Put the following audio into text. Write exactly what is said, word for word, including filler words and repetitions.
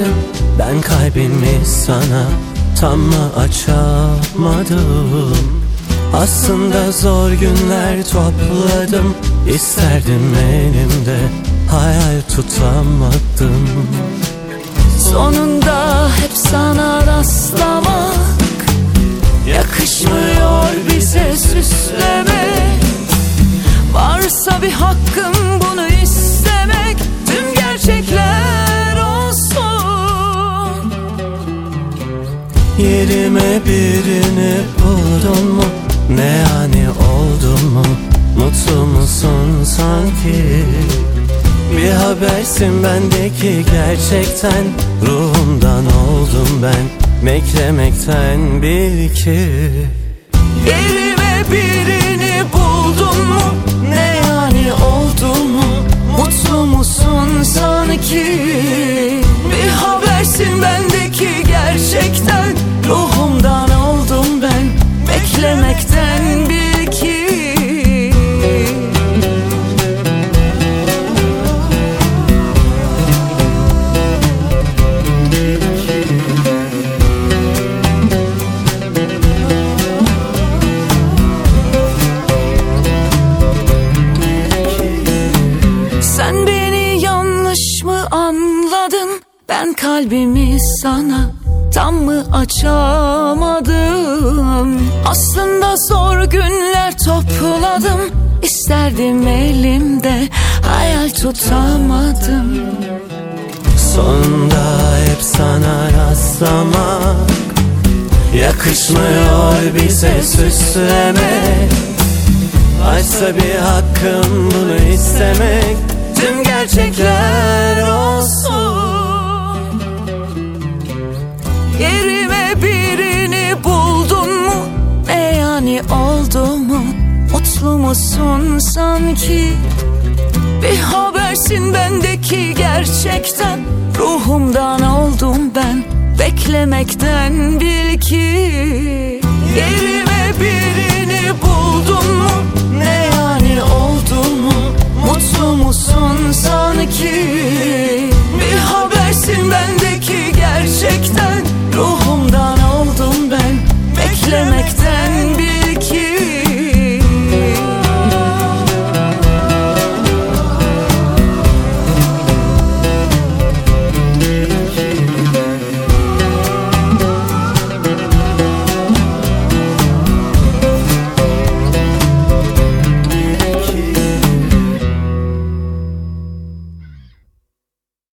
anladın? Ben kalbimi sana tam mı açamadım? Aslında zor günler topladım, İsterdim elimde, hayal tutamadım. Sonunda hep sana rastlamak yakışmıyor bize süslemek. Varsa bir hakkım bunu istemek, tüm gerçekler olsun. Yerime birini buldun mu? Ne yani oldun mu? Mutlu musun sanki? Bir habersin bendeki gerçekten, ruhumdan oldum ben, beklemekten bil ki. Yerime birini buldun mu? Ne yani oldun mu? Mutlu musun sanki? Bir habersin bendeki gerçekten, ruhumdan oldum ben, beklemekten bil ki. Sen beni yanlış mı anladın? Ben kalbimi sana tam mı açamadım? Aslında zor günler topladım, İsterdim elimde, hayal tutamadım. Sonunda hep sana rastlamak yakışmıyor bize süslemek. Varsa bir hakkım bunu istemek, tüm gerçekler olsun. Yerime birini buldun mu? Ne yani oldu mu? Mutlu musun sanki? Bir habersin bendeki gerçekten, ruhumdan oldum ben, beklemekten bil ki. Yerime birini buldun mu? Ne yani oldu mu? Mutlu musun sanki? Bir habersin bendeki gerçekten,